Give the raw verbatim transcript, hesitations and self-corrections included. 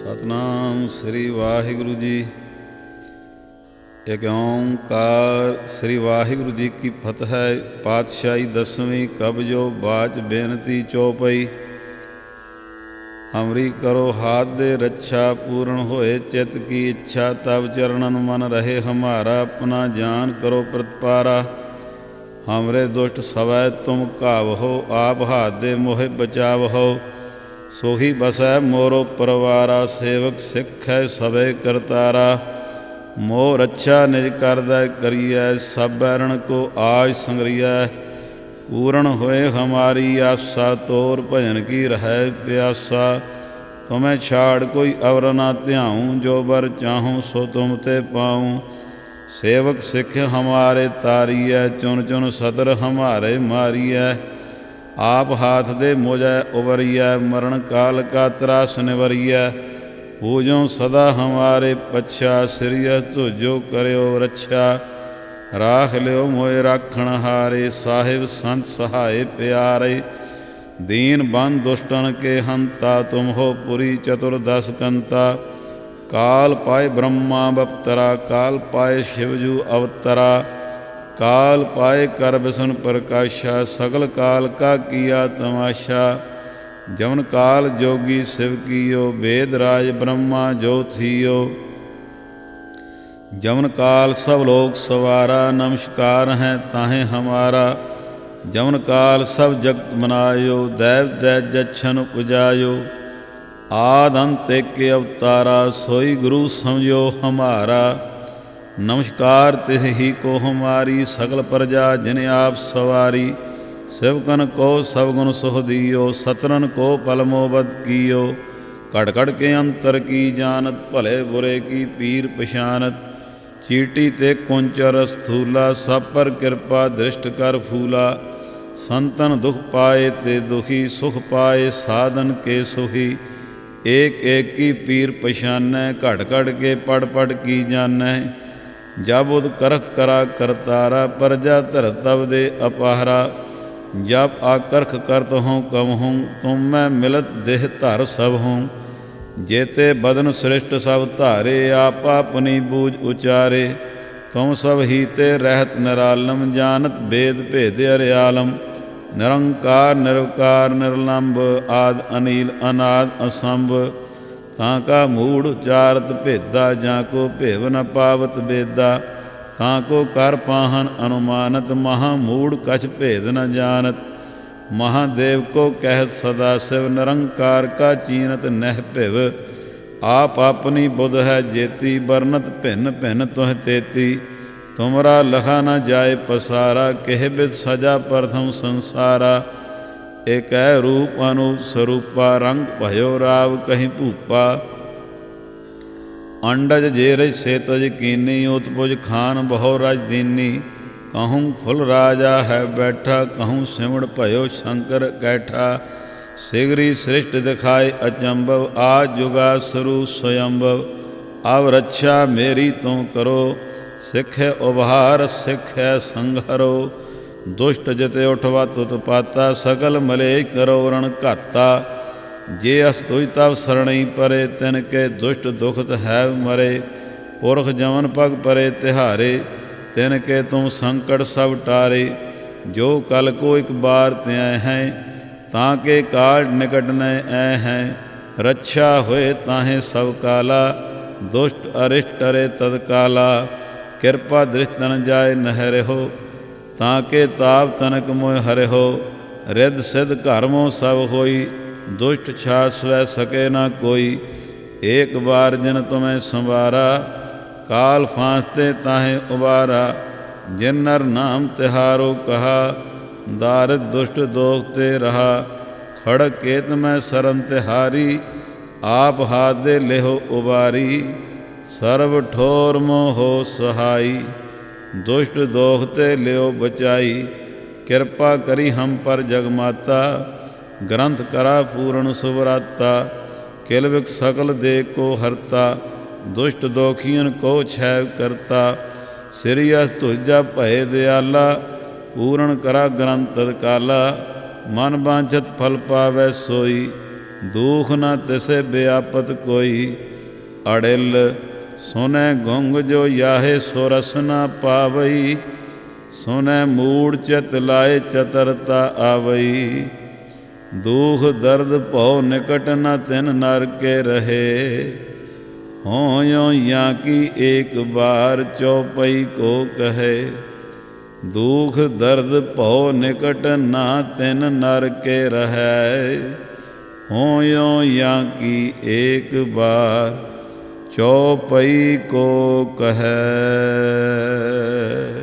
ਸਤਿਨਾਮ ਸ੍ਰੀ ਵਾਹਿਗੁਰੂ ਜੀ। ਇੱਕ ਓਂਕਾਰ। ਸ੍ਰੀ ਵਾਹਿਗੁਰੂ ਜੀ ਕੀ ਫਤਿਹ। ਪਾਤਸ਼ਾਹੀ ਦਸਵੀਂ ਕਬਜੋ ਬਾਚ ਬੇਨਤੀ ਚੌਪਈ। ਹਮਰੀ ਕਰੋ ਹਾਥ ਦੇ ਰੱਛਾ, ਪੂਰਨ ਹੋਏ ਚਿੱਤ ਕੀ ਇੱਛਾ। ਤਬ ਚਰਨਨ ਮਨ ਰਹੇ ਹਮਾਰਾ, ਆਪਣਾ ਜਾਨ ਕਰੋ ਪ੍ਰਤਪਾਰਾ। ਹਮਰੇ ਦੁਸ਼ਟ ਸਵੈ ਤੁਮ ਘਾਵਹੋ, ਆਪ ਹਾਥ ਦੇ ਮੋਹਿ ਬਚਾਵਹੋ। ਸੋਹੀ ਬਸੈ ਮੋਰੋ ਪਰਵਾਰਾ, ਸੇਵਕ ਸਿੱਖ ਹੈ ਸਭੇ ਕਰਤਾਰਾ। ਮੋਹ ਰੱਛਾ ਨਿਜ ਕਰਦੈ ਕਰੀਐ, ਸਭ ਬੈਰਣ ਕੋ ਆਜ ਸੰਗਰੀਐ। ਪੂਰਨ ਹੋਏ ਹਮਾਰੀ ਆਸਾ, ਤੋਰ ਭਜਨ ਕੀ ਰਹੈ ਪਿਆਸਾ। ਤੁਮੈ ਛਾੜ ਕੋਈ ਅਵਰ ਨਾ ਧਿਆਊਂ, ਜੋ ਬਰ ਚਾਹੂੰ ਸੋ ਤੁਮ ਤੇ ਪਾਊਂ। ਸੇਵਕ ਸਿੱਖ ਹਮਾਰੇ ਤਾਰੀਐ, ਚੁਨ ਚੁਨ ਸਤਰ ਹਮਾਰੇ ਮਾਰੀਐ। ਆਪ ਹਾਥ ਦੇ ਮੋਜੈ ਉਬਰੀਐ, ਮਰਨ ਕਾਲ ਕਾ ਤਰਾਸ ਨਿਵਰੀਐ। ਪੂਜੋ ਸਦਾ ਹਮਾਰੇ ਪੱਛਾ, ਸਿਰਿਯ ਤੁਜੋ ਕਰਿਓ ਰੱਛਾ। ਰਾਖ ਲਿਓ ਮੋਏ ਰਾਖਣ ਹਾਰੇ, ਸਾਹਿਬ ਸੰਤ ਸਹਾਏ ਪਿਆਰੇ। ਦੀਨ ਬੰਧ ਦੁਸ਼ਟਨ ਕੇ ਹੰਤਾ, ਤੁਮ ਹੋ ਪੁਰੀ ਚਤੁਰਦਸ ਕੰਤਾ। ਕਾਲ ਪਾਏ ਬ੍ਰਹਮਾ ਬਪਤਰਾ, ਕਾਲ ਪਾਏ ਸ਼ਿਵਜੂ ਅਵਤਰਾ। ਕਾਲ ਪਾਏ ਕਰ ਬਿਸ਼ਨ ਪ੍ਰਕਾਸ਼ਾ, ਸਗਲ ਕਾਲ ਕਾ ਕੀਆ ਤਮਾਸ਼ਾ। ਜਮਨ ਕਾਲ ਜੋਗੀ ਸਿਵ ਕੀਓ, ਵੇਦ ਰਾਜ ਬ੍ਰਹਮਾ ਜੋ ਥੀਓ। ਜਮਨ ਕਾਲ ਸਭ ਲੋਕ ਸਵਾਰਾ, ਨਮਸਕਾਰ ਹੈ ਤਾਹੇ ਹਮਾਰਾ। ਜਮਨ ਕਾਲ ਸਭ ਜਗਤ ਮਨਾਇਓ, ਦੈਵ ਦੈ ਜਛਨ ਉਪਜਾਇਓ। ਆਦਿ ਅੰਤ ਏਕ ਅਵਤਾਰਾ, ਸੋਈ ਗੁਰੂ ਸਮਝੋ ਹਮਾਰਾ। ਨਮਸਕਾਰ ਤਿਸ ਹੀ ਕੋ ਹਮਾਰੀ, ਸਗਲ ਪ੍ਰਜਾ ਜਿਨ ਆਪ ਸਵਾਰੀ। ਸਿਵਕਨ ਕੋ ਸਭ ਗੁਣ ਸੁਖ ਦੀਓ, ਸਤਰਨ ਕੋ ਪਲਮੋ ਬਦ ਕੀਓ। ਘੜ ਘੜ ਕੇ ਅੰਤਰ ਕੀ ਜਾਨਤ, ਭਲੇ ਬੁਰੇ ਕੀ ਪੀਰ ਪਛਾਨਤ। ਚੀਟੀ ਤੇ ਕੁੰਚਰ ਸਥੂਲਾ, ਸਭ ਪਰ ਕਿਰਪਾ ਦ੍ਰਿਸ਼ਟ ਕਰ ਫੂਲਾ। ਸੰਤਨ ਦੁਖ ਪਾਏ ਤੇ ਦੁਖੀ, ਸੁਖ ਪਾਏ ਸਾਧਨ ਕੇ ਸੁਖੀ। ਏਕ ਏਕ ਕੀ ਪੀਰ ਪਛਾਨੈ, ਘੜ ਘੜ ਕੇ ਪੜ ਪੜ ਕੀ ਜਾਨੈ। ਜਬ ਉਦ ਕਰਖ ਕਰਾ ਕਰਤਾਰਾ, ਪਰਜਾ ਧਰ ਤਬ ਦੇ ਅਪਾਹਰਾ। ਜਬ ਆਕਰਖ ਕਰਤ ਹੋਂ ਕਮ ਹੂੰ, ਤੁਮ ਮੈਂ ਮਿਲਤ ਦੇਹ ਧਰ ਸਭ ਹੂੰ। ਜੇਤੇ ਬਦਨ ਸ੍ਰਿਸ਼ਟ ਸਭ ਧਾਰੇ, ਆਪ ਆਪਨੀ ਬੂਝ ਉਚਾਰੇ। ਤੁਮ ਸਭ ਹੀ ਤੇ ਰਹਿਤ ਨਿਰਾਲਮ, ਜਾਨਤ ਬੇਦ ਭੇਦ ਅਰਿਆਲਮ। ਨਿਰੰਕਾਰ ਨਿਰਵਕਾਰ ਨਿਰਲੰਭ, ਆਦ ਅਨੀਲ ਅਨਾਦ ਅਸੰਭ। ਤਾਂ ਕਾ ਮੂੜ ਉਚਾਰਤ ਭੇਦਾ, ਜਾਂ ਕੋ ਭੇਵ ਨ ਪਾਵਤ ਬੇਦਾ। ਤਾਂ ਕੋ ਕਰ ਪਾਹਨ ਅਨੁਮਾਨਤ, ਮਹਾ ਮੂੜ ਕਛ ਭੇਦ ਨ ਜਾਨਤ। ਮਹਾਦੇਵ ਕੋ ਕਹਿਤ ਸਦਾ ਸਿਵ, ਨਿਰੰਕਾਰ ਕਾ ਚੀਨਤ ਨਹਿ ਭਿਵ। ਆਪ ਆਪਨੀ ਬੁਧ ਹੈ ਜੇਤੀ, ਬਰਨਤ ਭਿੰਨ ਭਿੰਨ ਤੁਹ ਤੇਤੀ। ਤੁਮਰਾ ਲਖਾ ਨ ਜਾਏ ਪਸਾਰਾ, ਕਿਹ ਬਿਦ ਸਜਾ ਪ੍ਰਥਮ ਸੰਸਾਰਾ। ਏਕੈ ਰੂਪ ਅਨੂਪ ਸਰੂਪਾ, ਰੰਗ ਭਇਓ ਰਾਵ ਕਹੀ ਭੂਪਾ। ਅੰਡਜ ਜੇਰਜ ਸੇਤਜ ਕੀਨੀ, ਉਤਪੁਜ ਖਾਨ ਬਹੁ ਰਜ ਦੀਨੀ। ਕਹੂੰ ਫੁੱਲ ਰਾਜਾ ਹੈ ਬੈਠਾ, ਕਹੂੰ ਸਿਮੜ ਭਇਓ ਸ਼ੰਕਰ ਕੈਠਾ। ਸਿਗਰੀ ਸ੍ਰਿਸ਼ਟ ਦਿਖਾਏ ਅਚੰਭਵ, ਆਦ ਜੁਗਾ ਸਰੂ ਸਵਯੰਭਵ। ਅਵ ਰੱਛਾ ਮੇਰੀ ਤੁਮ ਕਰੋ, ਸਿੱਖੈ ਉਭਾਰ ਸਿੱਖੈ ਸੰਘਰੋ। ਦੁਸ਼ਟ ਜਿਤੇ ਉਠਵਤ ਉਤਪਾਤਾ, ਸਕਲ ਮਲੇਛ ਕਰੋ ਰਣ ਘਾਤਾ। ਜੇ ਅਸ ਤੁਝ ਤਵ ਸਰਣਈ ਪਰੇ, ਤਿਨ ਕੇ ਦੁਸ਼ਟ ਦੁਖਤ ਹੈ ਮਰੇ। ਪੁਰਖ ਜਮਨ ਪਗ ਪਰੇ ਤਿਹਾਰੇ, ਤਿਨ ਕੇ ਤੁਮ ਸੰਕਟ ਸਭ ਟਾਰੇ। ਜੋ ਕਲ ਕੋ ਇਕ ਬਾਰ ਤਿਐ ਹੈ, ਤਾਂ ਕੇ ਕਾਲ ਨਿਕਟ ਨੈ ਐ ਹੈ। ਰੱਛਾ ਹੋਏ ਤਾਹੇ ਸਭ ਕਾਲਾ, ਦੁਸ਼ਟ ਅਰਿਸ਼ਟ ਟਰੇ ਤਦ ਕਾਲਾ। ਕਿਰਪਾ ਦ੍ਰਿਸ਼ਟ ਤਨ ਜਾਏ ਨਹਿ ਰਹਿਓ, ਤਾਂ ਕੇ ਤਾਪ ਤਨਕ ਮੋਹਿ ਹਰਿਓ। ਰਿੱਧ ਸਿੱਧ ਘਰਮੋ ਸਭ ਹੋਈ, ਦੁਸ਼ਟ ਛਾੜ ਸਵੈ ਸਕੇ ਨਾ ਕੋਈ। ਏਕ ਬਾਰ ਜਿਨ ਤੁਮੈ ਸੰਵਾਰਾ, ਕਾਲ ਫਾਂਸਤੇ ਤਾਹੇ ਉਬਾਰਾ। ਜਿਨ ਨਰ ਨਾਮ ਤਿਹਾਰੋ ਕਹਾ, ਦਾਰਿਦ ਦੁਸ਼ਟ ਦੋਖ ਤੇ ਰਹਾ। ਖੜਗ ਕੇਤ ਮੈਂ ਸਰਨ ਤਿਹਾਰੀ, ਆਪ ਹਾਥ ਦੇ ਲਿਹੋ ਉਬਾਰੀ। ਸਰਬ ਠੋਰ ਮੋਹ ਸਹਾਈ, ਦੁਸ਼ਟ ਦੋਖ ਤੇ ਲਿਓ ਬਚਾਈ। ਕਿਰਪਾ ਕਰੀ ਹਮ ਪਰ ਜਗ ਮਾਤਾ, ਗ੍ਰੰਥ ਕਰਾ ਪੂਰਨ ਸੁਭਰਾਤਾ। ਕਿਲ ਵਿਕ ਸਕਲ ਦੇ ਕੋ ਹਰਤਾ, ਦੁਸ਼ਟ ਦੋਖੀਅਨ ਕੋ ਛੈ ਕਰਤਾ। ਸਿਰਿਯ ਤੁਜਾ ਭਏ ਦਿਆਲਾ, ਪੂਰਨ ਕਰਾ ਗ੍ਰੰਥ ਤਦ ਕਾਲਾ। ਮਨ ਬਾਂਛਤ ਫਲ ਪਾਵੈ ਸੋਈ, ਦੂਖ ਨ ਤਿਸੈ ਵਿਆਪਤ ਕੋਈ, ਅੜਿਲ ਸੁਨੈ ਗੁੰਗ ਜੋ ਯਾਹੇ ਸੋ ਰਸ ਨ ਪਾਵਈ, ਸੁਨੈ ਮੂੜ ਚਿਤ ਲਾਏ ਚਤਰਤਾ ਆਵਈ। ਦੂਖ ਦਰਦ ਭਉ ਨਿਕਟ ਨ ਤਿਨ ਨਰ ਕੇ ਰਹੇ, ਹੋਇਓ ਜਾਂ ਕੀ ਏਕ ਬਾਰ ਚੌਪਈ ਕੋ ਕਹੇ। ਦੂਖ ਦਰਦ ਭਉ ਨਿਕਟ ਨਾ ਤਿਨ ਨਰ ਕੇ ਰਹੈ, ਹੋਇਓ ਜਾਂ ਕੀ ਏਕ ਬਾਰ ਚੌਪਈ ਕੋ ਕਹੈ।